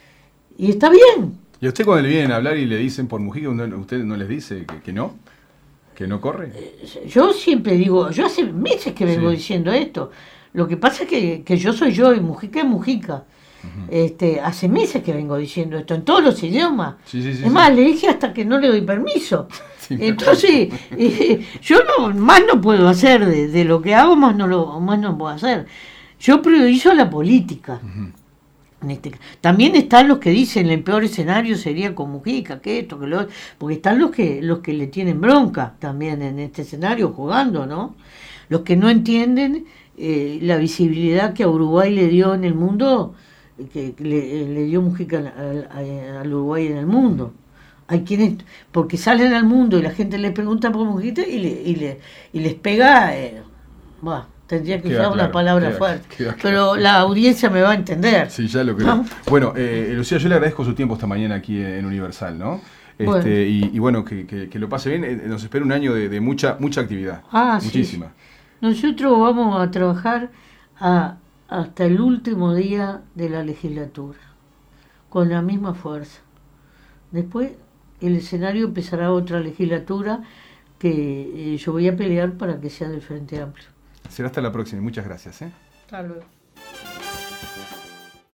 Y está bien. ¿Y a usted cuando le vienen a hablar y le dicen por Mujica, usted no les dice que, que no? ¿Que no corre? Yo siempre digo, yo hace meses que vengo sí. diciendo esto. Lo que pasa es que, que yo soy yo y Mujica es Mujica. Uh-huh. Este, hace meses que vengo diciendo esto en todos los idiomas. Sí, sí, sí, es más, sí. le dije hasta que no le doy permiso. Sí, entonces, eh, yo no más no puedo hacer de, de lo que hago, más no lo más no puedo hacer. Yo priorizo la política. Uh-huh. En este, también están los que dicen el peor escenario sería con Mujica, que esto, que lo otro, porque están los que los que le tienen bronca también en este escenario jugando, ¿no? Los que no entienden eh, la visibilidad que a Uruguay le dio en el mundo, que le, le dio Mujica al, al, al Uruguay en el mundo. Hay quienes, porque salen al mundo y la gente les pregunta por Mujica y, le, y, le, y les pega, eh, bah, tendría que usar una claro, palabra queda, fuerte, queda pero claro. La audiencia me va a entender. Sí, ya lo creo. ¿No? Bueno, eh, Lucía, yo le agradezco su tiempo esta mañana aquí en Universal, ¿no? Este, bueno. Y, y bueno, que, que, que lo pase bien. Nos espera un año de, de mucha mucha actividad. Ah, muchísima. Sí. Nosotros vamos a trabajar a, hasta el último día de la legislatura, con la misma fuerza. Después el escenario empezará otra legislatura que eh, yo voy a pelear para que sea del Frente Amplio. Será hasta la próxima. Muchas gracias. ¿eh? Hasta luego.